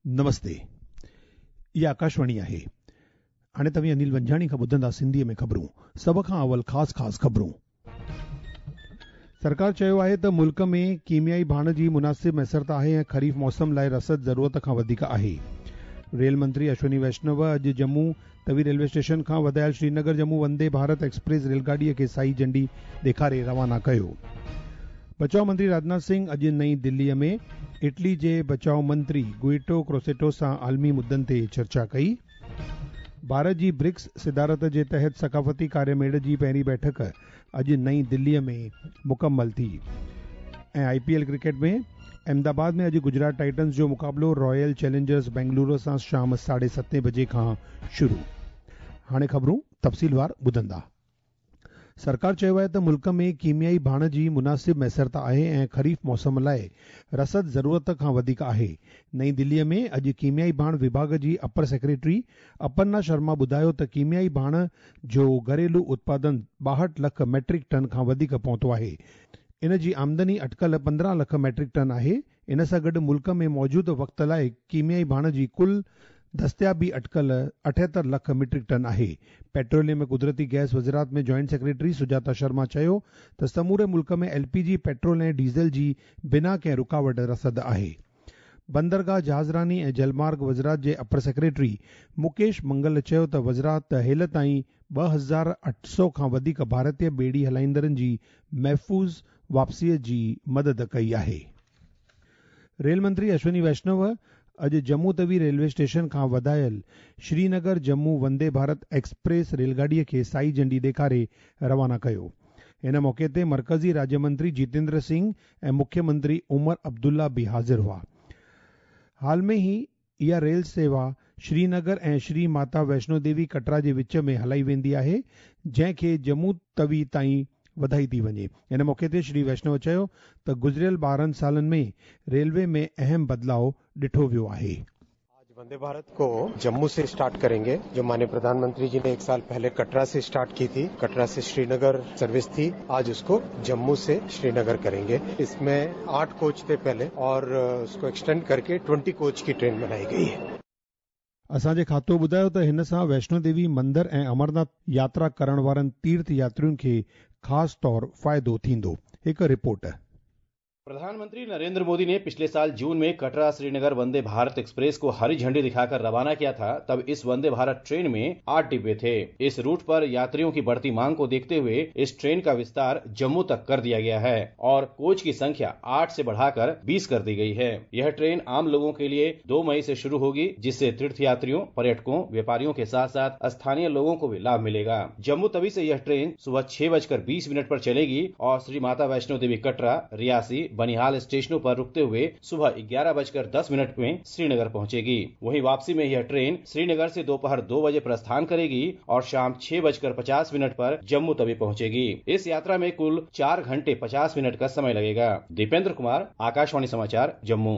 नमस्ते, ये आकाशवाणी आहे। हाणे तव्हां अनिल वंझाणी खां ॿुधंदा सिंधीअ में ख़बरूं। सभ खां अवल ख़ास ख़बरूं। सरकार चयो आहे त मुल्क में कीमियाई भाण जी मुनासिब मैसरत आहे ऐं ख़रीफ़ मौसम लाइ रसद ज़रूरत खां वधीक आहे। रेल मंत्री अश्विनी वैष्णव अॼु जम्मू तवी रेलवे स्टेशन खां वधायल श्रीनगर जम्मू वंदे भारत एक्सप्रेस रेलगाॾीअ खे साई झंडी ॾेखारे रवाना कयो। बचाव मंत्री राजनाथ सिंह अॼु नई दिल्लीअ में इटली जे बचाव मंत्री गुइटो क्रोसेटो सां आलमी मुद्दनि ते चर्चा कई। भारत जी ब्रिक्स सिदारत जे तहत सकाफ़ती कार्यमेड़ जी पहिरीं बैठक अॼु नई दिल्लीअ में मुकमल थी। ऐं IPL क्रिकेट में अहमदाबाद में अॼु गुजरात टाइटन्स जो मुक़ाबिलो रॉयल चैलेंजर्स बेंगलुरु सां शाम 7:30 बजे खां शुरू। हाणे ख़बरूं तफ़सीलवार ॿुधंदा। सरकार चयो आहे त मुल्क में कीमियाई भाण जी मुनासिब मैसरत आहे ऐं ख़रीफ़ मौसम लाइ रसद ज़रूरत खां वधीक आहे। नई दिल्लीअ में अॼु कीमियाई भाण विभाग जी अपर सेक्रेटरी अपर्णा शर्मा ॿुधायो त कीमियाई भाण जो घरेलू उत्पादन 62 लख मैट्रिक टन खां वधीक पहुतो आहे। इन जी आमदनी अटकल 15 लख मैट्रिक टन आहे। इन सां गॾु मुल्क में मौजूदु वक़्त लाइ कीमियाई भाण जी कुल दस्तियाबी अटकल 78 लख मीट्रिक टन आहे। पेट्रोलियम ऐं कुदरती गैस वज़ारत में जॉइंट सेक्रेटरी सुजाता शर्मा चयो त समूरे मुल्क में LPG पेट्रोल ऐं डीज़ल जी बिना कंहिं रुकावट रसद आहे। बंदरगाह जहाज़रानी ऐं जलमार्ग वज़ारत जे अपर सेक्रेटरी मुकेश मंगल चयो त वज़ारत हेल ताईं 2800 खां वधीक भारतीय ॿेड़ी हलाईंदड़नि जी महफ़ूज़ वापसीअ जी मदद कई आहे। रेल मंत्री अश्विनी वैष्णव अॼु जम्मू तवी रेलवे स्टेशन खां वधायल श्रीनगर जम्मू वंदे भारत एक्सप्रेस रेलगाॾीअ खे साई झंडी ॾेखारे रवाना कयो। हिन मौक़े ते मर्कज़ी राज्य मंत्री जितेंद्र सिंह ऐं मुख्यमंत्री उमर अब्दुल्ला बि हाज़िर हुआ। हाल में ई इहा रेल सेवा श्रीनगर ऐं श्री माता वैष्णो देवी कटरा जे विच में हलाई वेंदी आहे, जंहिंखे जम्मू तवी ताईं वधाई थी वञे। इन मौक़े ते श्री वैष्णव चयो त गुज़िरियल 12 सालनि में रेलवे में अहम बदलाव ॾिठो वियो आहे। आज वंदे भारत को जम्मू से स्टार्ट करेंगे, जो माननीय प्रधानमंत्री जी ने 1 साल पहले कटरा से स्टार्ट की थी। कटरा से श्रीनगर सर्विस थी, आज उसको जम्मू से श्रीनगर करेंगे। इसमें 8 कोच थे पहले और उसको एक्सटेंड करके 20 कोच की ट्रेन बनाई गई है। असांजे खातो ॿुधायो त हिन सां वैष्णो देवी मंदिर ऐं अमरनाथ यात्रा करण वारनि तीर्थ यात्रियुनि खे ख़ासि तौर फ़ाइदो थींदो। हिकु रिपोर्ट। प्रधानमंत्री नरेंद्र मोदी ने पिछले साल जून में कटरा श्रीनगर वंदे भारत एक्सप्रेस को हरी झंडी दिखाकर रवाना किया था। तब इस वंदे भारत ट्रेन में 8 डिब्बे थे। इस रूट पर यात्रियों की बढ़ती मांग को देखते हुए इस ट्रेन का विस्तार जम्मू तक कर दिया गया है और कोच की संख्या 8 से बढ़ाकर 20 कर दी गई है। यह ट्रेन आम लोगों के लिए 2 मई से शुरू होगी, जिससे तीर्थ यात्रियों, पर्यटकों, व्यापारियों के साथ साथ स्थानीय लोगों को भी लाभ मिलेगा। जम्मू तवी से यह ट्रेन सुबह 6:20 पर चलेगी और श्री माता वैष्णो देवी कटरा, रियासी, बनिहाल स्टेशनों पर रुकते हुए सुबह 11:10 में श्रीनगर पहुंचेगी। वहीं वापसी में यह ट्रेन श्रीनगर से दोपहर 2 बजे प्रस्थान करेगी और शाम 6:50 पर जम्मू तवी पहुंचेगी। इस यात्रा में कुल 4 घंटे 50 मिनट का समय लगेगा। दीपेंद्र कुमार, आकाशवाणी समाचार, जम्मू।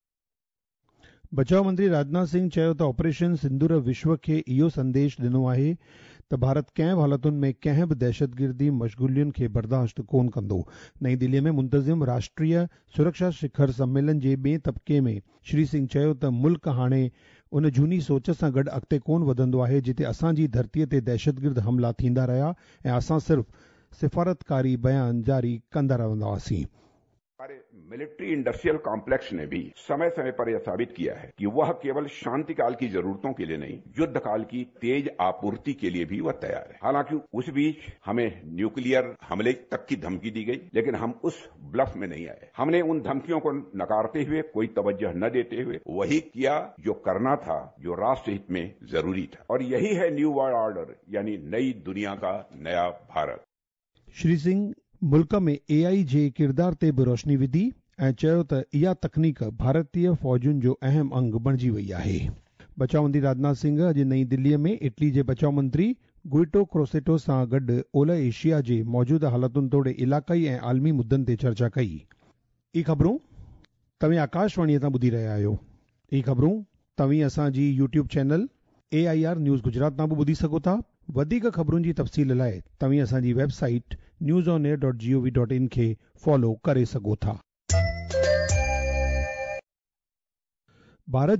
बचाव मंत्री राजनाथ सिंह चयो त ऑपरेशन सिंदूर विश्व खे इहो संदेश ॾिनो आहे त भारत कंहिं बि हालतुनि में कंहिं बि दहशतगर्दी मशगूलियुनि खे बर्दाश्त कोन कंदो। नई दिल्लीअ में मुंतज़िम राष्ट्रीय सुरक्षा शिखर सम्मेलन जे ॿिएं तबके में श्री सिंह चयो त मुल्क हाणे उन झूनी सोच सां गॾु अॻिते कोन वधंदो आहे जिते असांजी धरतीअ ते दहशतगर्द हमला थींदा रहिया ऐं असां सिर्फ़ सिफ़ारतकारी बयान जारी कंदा रहंदा हुआसीं। हमारे मिलिट्री इंडस्ट्रियल कॉम्प्लेक्स ने भी समय समय पर यह साबित किया है कि वह केवल शांति काल की जरूरतों के लिए नहीं, युद्ध काल की तेज आपूर्ति के लिए भी वह तैयार है। हालांकि उस बीच हमें न्यूक्लियर हमले तक की धमकी दी गई, लेकिन हम उस ब्लफ में नहीं आए। हमने उन धमकियों को नकारते हुए, कोई तवज्जो न देते हुए वही किया जो करना था, जो राष्ट्र हित में जरूरी था। और यही है न्यू वर्ल्ड ऑर्डर, यानी नई दुनिया का नया भारत। श्री सिंह मुल्क में AI जे किरदार ते बि रोशनी विधी ऐं चयो त इहा तकनीक भारतीय फ़ौजुनि जो अहम अंग बणिजी वई आहे। बचाव मंत्री राजनाथ सिंह अॼु नई दिल्लीअ में इटली जे बचाव मंत्री गुइटो क्रोसेटो सां गॾु ओलह एशिया जे मौजूदा हालतुनि तोड़े इलाक़ाई ऐं आलमी मुद्दनि ते चर्चा कई। ई ख़बरूं तव्हां आकाशवाणीअ तां ॿुधी रहिया आहियो। ई ख़बरूं तव्हां असांजी YouTube channel AIR news Gujarat तां बि ॿुधी सघो था। वधीक ख़बरुनि जी तफ़सील लाइ तव्हां असांजी वेबसाइट newsonair.gov.in खे फॉलो करे सघो था। भारत जी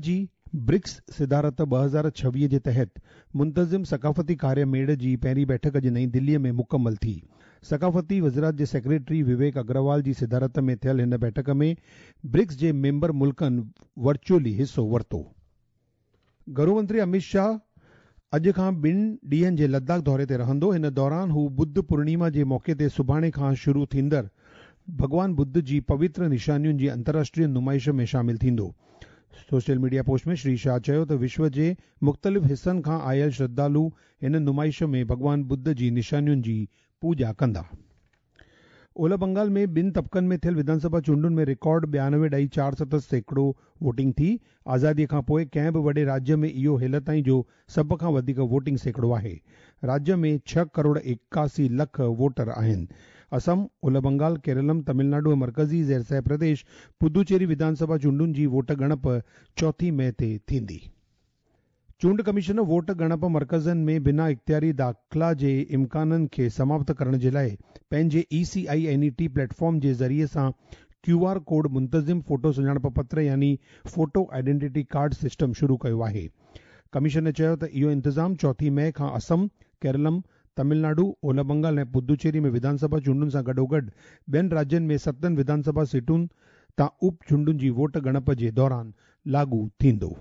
ब्रिक्स सिधारत 2026 जे तहत मुंतज़िम सक़ाफ़ती कार्य मेड़ जी पहिरीं बैठक अॼु नईं दिल्लीअ में मुकमल थी। सक़ाफ़ती वज़ारत जे सेक्रेटरी विवेक अग्रवाल जी सिधारत में थियल हिन बैठक में ब्रिक्स जे मेंबर मुल्कनि वर्चुअली हिस्सो वरितो। गृहमंत्री अमित शाह अॼु खां 2 ॾींहनि जे लद्दाख दौरे ते रहंदो। हिन दौरान हू बुद्ध पूर्णिमा जे मौके ते सुभाणे खां शुरू थींदड़ भगवान बुद्ध जी पवित्र निशानियुनि जी अंतर्राष्ट्रीय नुमाइश में शामिल थींदो। सोशल मीडिया पोस्ट में श्री शाह चयो त विश्व जे मुख़्तलिफ़ हिस्सनि खां आयल श्रद्धालु हिन नुमाइश में भगवान बुद्ध जी निशानियुनि जी पूॼा कंदा। ओलह बंगाल में 2 तबक़नि में थियल विधानसभा चूंडुनि में रिकॉर्ड 92.47% वोटिंग थी। आज़ादीअ खां पोइ कंहिं बि वॾे राज्य में इहो हेल ताईं जो सभ खां वधीक वोटिंग सैकड़ो आहे। राज्य में 6.81 करोड़ वोटर आहिनि। असम, ओलह बंगाल, केरलम, तमिलनाडु ऐं मरकज़ी ज़ैरसैं प्रदेश पुदुचेरी विधानसभा चूंडुनि जी वोट ॻणप 4 मई ते थींदी। चूंड कमीशन वोट ॻणप मर्कज़नि में बिना इख़्तियारी दाख़िला जे इम्काननि खे समाप्त करण जे लाइ पंहिंजे ECINET प्लेटफॉर्म जे ज़रिए सां QR कोड मुंतज़िम फोटो सुञाणप पत्र यानी फोटो आइडेंटिटी कार्ड सिस्टम शुरू कयो आहे। कमीशन चयो त इहो इंतज़ाम 4 मई खां असम, केरलम, तमिलनाडु, ओलह बंगाल ऐं पुदुचेरी में विधानसभा चूंडुनि सां गॾोगॾु ॿियनि राज्यनि में 7 विधानसभा सीटुनि तां उप चूंडुनि जी वोट ॻणप जे दौरान लागू थींदो।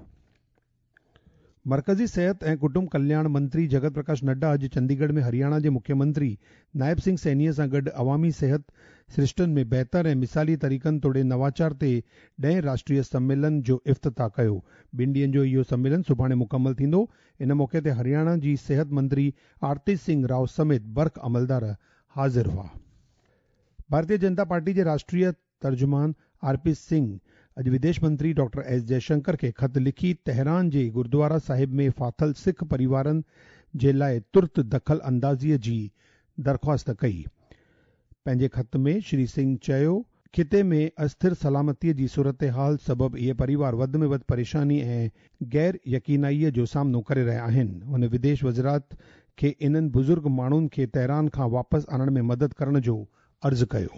मरकज़ी सिहत ऐं कुटुंब कल्याण मंत्री जगत प्रकाश नड्डा अॼु चंडीगढ़ में हरियाणा जे मुख्यमंत्री नायब सिंह सैनीअ सां गॾु अवामी सिहत सिरिश्तनि में बहितर ऐं मिसाली तरीक़नि तोड़े नवाचार ते 10 राष्ट्रीय सम्मेलन जो इफ़्तिताह कयो। 2 ॾींहनि जो इहो सम्मेलन सुभाणे मुकमल थींदो। इन मौके ते हरियाणा जी सिहत मंत्री आरती सिंह राव समेत बर्क़ अमलदार हाज़िर हुआ। भारतीय जनता पार्टी जे राष्ट्रीय तर्जुमान RP सिंह अॼु विदेश मंत्री डॉक्टर S जयशंकर खे ख़त लिखी तेहरान जे गुरुद्वारा साहिब में फाथल सिख परिवारनि जे लाइ तुर्त दख़ल अंदाज़ीअ जी दरख़्वास्त कई। पंहिंजे ख़त में श्री सिंह चयो खिते में अस्थिर सलामतीअ जी सूरत हाल सबबि इहे परिवार वधि में वधि परेशानी ऐं गैर यकीनाईअ जो सामनो करे रहिया आहिनि। हुन विदेश वज़ारत खे इन्हनि बुज़ुर्ग माण्हुनि खे तेहरान खां वापसि आणण में मदद करण जो अर्ज़ु कयो।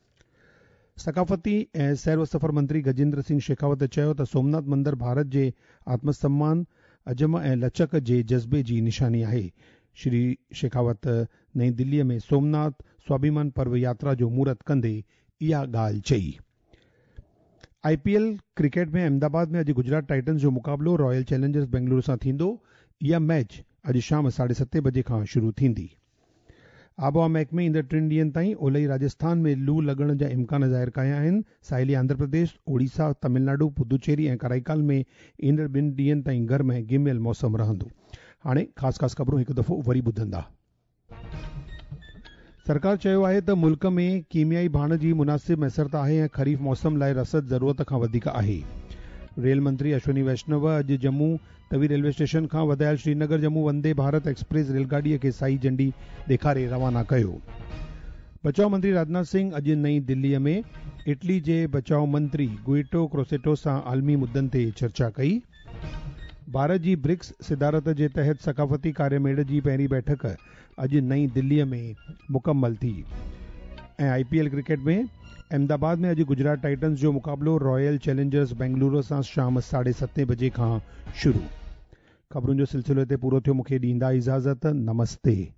सक़ाफ़ती ऐं सैर व सफ़र मंत्री गजेंद्र सिंह शेखावत चयो त सोमनाथ मंदरु भारत जे आत्मसम्मान, अजम ऐं लचक जे जज़्बे जी निशानी आहे। श्री शेखावत नईं दिल्लीअ में सोमनाथ स्वाभिमान पर्व यात्रा जो महूरत कंदे इहा ॻाल्हि चई। IPL क्रिकेट में अहमदाबाद में अॼु गुजरात टाइटन्स जो मुक़ाबिलो रॉयल चैलेंजर्स बेंगलुरु सां थींदो। इहा मैच अॼु शाम 7:30 बजे खां शुरू थींदी। आबहवा महकमे ईंदड़ 3 ॾींहनि ताईं ओलही राजस्थान में लू लॻण जा इम्कान ज़ाहिर कया आहिनि। साहिली आंध्र प्रदेश, ओडिशा, तमिलनाडु, पुदुचेरी ऐं कराईकाल में ईंदड़ 2 ॾींहनि ताईं गर्म ऐं गिमियल मौसम रहंदो। हाणे ख़ासि ख़बरूं हिकु दफ़ो वरी ॿुधंदा। सरकार चयो आहे त मुल्क में कीमियाई भाण जी मुनासिब मैसरत आहे ऐं ख़रीफ़ मौसम लाइ रसद ज़रूरत खां वधीक आहे। रेल मंत्री अश्विनी वैष्णव अॼु जम्मू तवी रेलवे स्टेशन खां वधायल श्रीनगर जम्मू वंदे भारत एक्सप्रेस रेलगाॾीअ खे साई झंडी ॾेखारे रवाना कयो। बचाव मंत्री राजनाथ सिंह अॼु नईं दिल्लीअ में इटली जे बचाव मंत्री गुइटो क्रोसेटो सां आलमी मुद्दनि ते चर्चा कई। भारत जी ब्रिक्स सिधारत जे तहत सक़ाफ़ती कार्य मेड़ जी पहिरीं बैठक अॼु नईं दिल्लीअ में मुकमल थी। ऐं IPL क्रिकेट में अहमदाबाद में अॼु गुजरात टाइटन्स जो मुक़ाबिलो रॉयल चैलेंजर्स बेंगलुरु सां शाम 7:30 बजे खां शुरू। ख़बरुनि जो सिलसिलो हिते पूरो थियो। मूंखे ॾींदा इजाज़त। नमस्ते।